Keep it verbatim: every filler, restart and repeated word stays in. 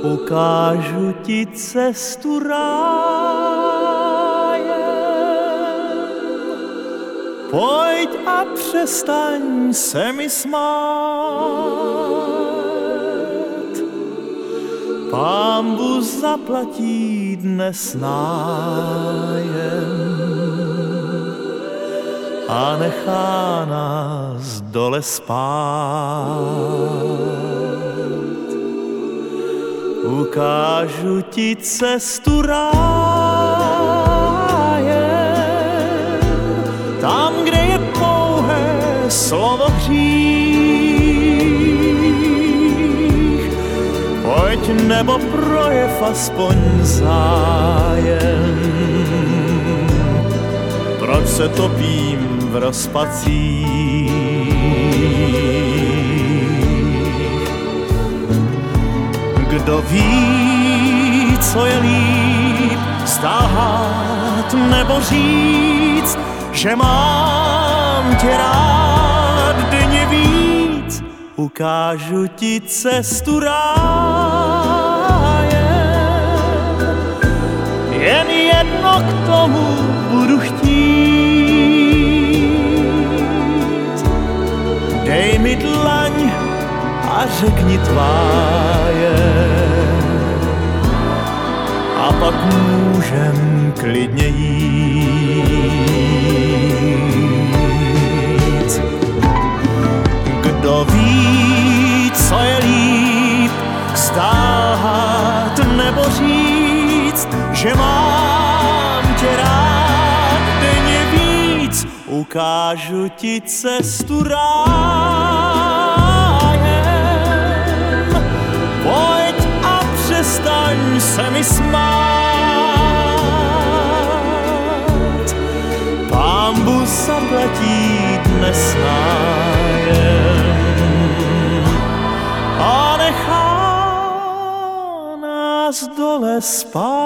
Ukážu ti cestu rájem, pojď a přestaň se mi smát. Pánbůh zaplatí dnes nájem a nechá nás dole spát. Ukážu ti cestu rájem, tam, kde je pouhé slovo hřích. Pojď, nebo projev aspoň zájem, proč se topím v rozpacích. Kdo ví, co je líp, stát nebo říct, že mám tě rád denně víc. Ukážu ti cestu rájem, jen jedno k tomu budu chtít. Dej mi dlaň a řekni tváje, a pak můžem klidně jít. Kdo ví, co je líp, stát nebo říct, že mám tě rád denně víc. Ukážu ti cestu rájem, pojď a přestaň se mi smát. Pánbůh zaplatí dnes nájem a nechá nás dole spát.